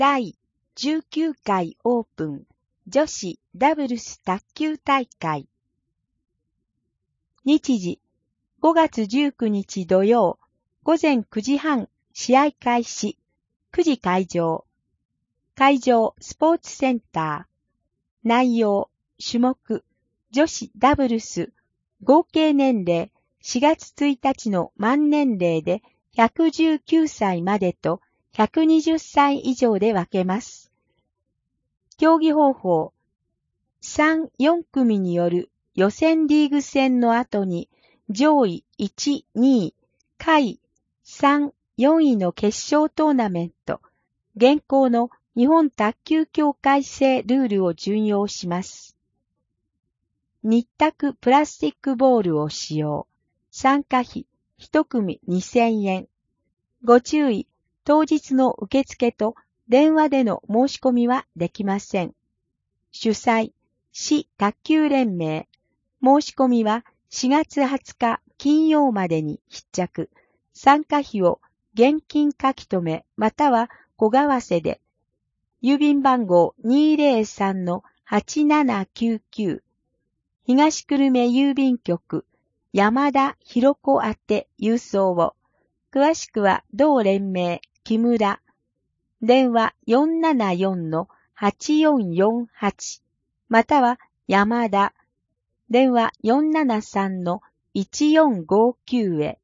第19回オープン女子ダブルス卓球大会。日時5月19日土曜午前9時半試合開始、9時会場。会場スポーツセンター。内容、種目、女子ダブルス、合計年齢4月1日の満年齢で119歳までと120歳以上で分けます。競技方法、3、4組による予選リーグ戦の後に上位1、2、下位3、4位の決勝トーナメント、現行の日本卓球協会制ルールを準用します。日卓プラスチックボールを使用。参加費1組2000円。ご注意、当日の受付と電話での申し込みはできません。主催、市卓球連盟。申し込みは4月20日金曜までに必着。参加費を現金書き留めまたは小為替で。郵便番号 203-8799。東久留米郵便局、山田博子宛て郵送を。詳しくは同連盟、木村。電話 474-8448。または山田。電話 473-1459 へ。